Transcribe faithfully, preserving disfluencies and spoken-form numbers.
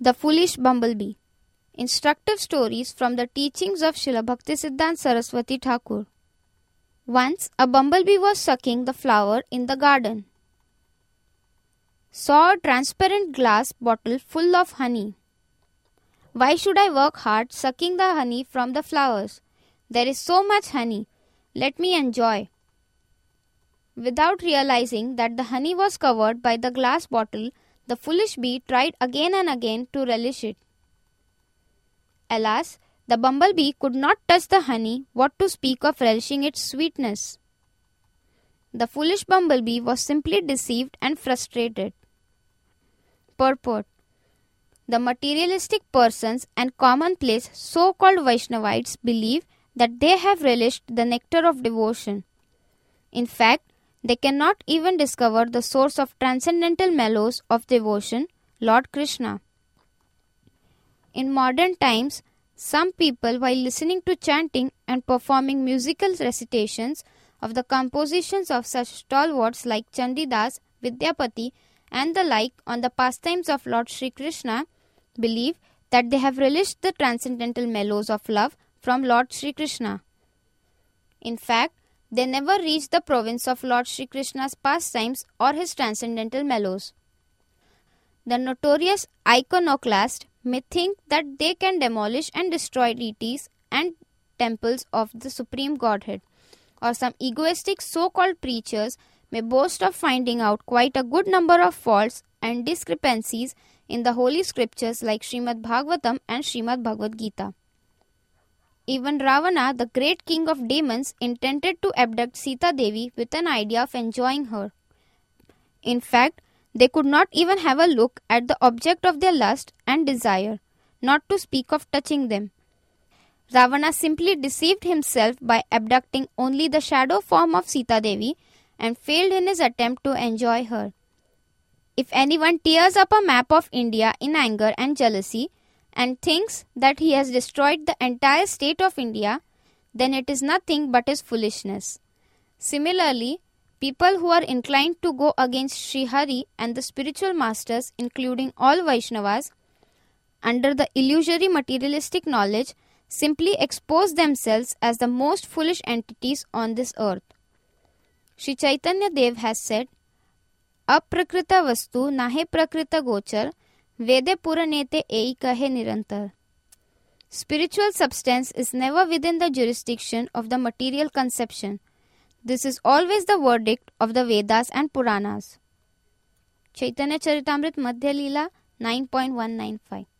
The Foolish Bumblebee. Instructive stories from the teachings of Srila Bhaktisiddhanta Saraswati Thakur. Once a bumblebee was sucking the flower in the garden. Saw a transparent glass bottle full of honey. Why should I work hard sucking the honey from the flowers? There is so much honey. Let me enjoy. Without realizing that the honey was covered by the glass bottle, the foolish bee tried again and again to relish it. Alas, the bumblebee could not touch the honey, what to speak of relishing its sweetness. The foolish bumblebee was simply deceived and frustrated. Purport. The materialistic persons and commonplace so-called Vaishnavites believe that they have relished the nectar of devotion. In fact, they cannot even discover the source of transcendental mellows of devotion, Lord Krishna. In modern times, some people, while listening to chanting and performing musical recitations of the compositions of such stalwarts like Chandidas, Vidyapati, and the like on the pastimes of Lord Sri Krishna, believe that they have relished the transcendental mellows of love from Lord Sri Krishna. In fact, they never reach the province of Lord Sri Krishna's pastimes or his transcendental mellows. The notorious iconoclast may think that they can demolish and destroy deities and temples of the Supreme Godhead, or some egoistic so-called preachers may boast of finding out quite a good number of faults and discrepancies in the holy scriptures like Srimad Bhagavatam and Srimad Bhagavad Gita. Even Ravana, the great king of demons, intended to abduct Sita Devi with an idea of enjoying her. In fact, they could not even have a look at the object of their lust and desire, not to speak of touching them. Ravana simply deceived himself by abducting only the shadow form of Sita Devi and failed in his attempt to enjoy her. If anyone tears up a map of India in anger and jealousy and thinks that he has destroyed the entire state of India, then it is nothing but his foolishness. Similarly, people who are inclined to go against Sri Hari and the spiritual masters, including all Vaishnavas, under the illusory materialistic knowledge, simply expose themselves as the most foolish entities on this earth. Sri Chaitanya Dev has said, Aprakrita vastu nahe prakrita gochar, Vede puranete ei kahe nirantar. Spiritual substance is never within the jurisdiction of the material conception. This is always the verdict of the Vedas and Puranas. Chaitanya Charitamrita Madhya Leela nine point one nine five.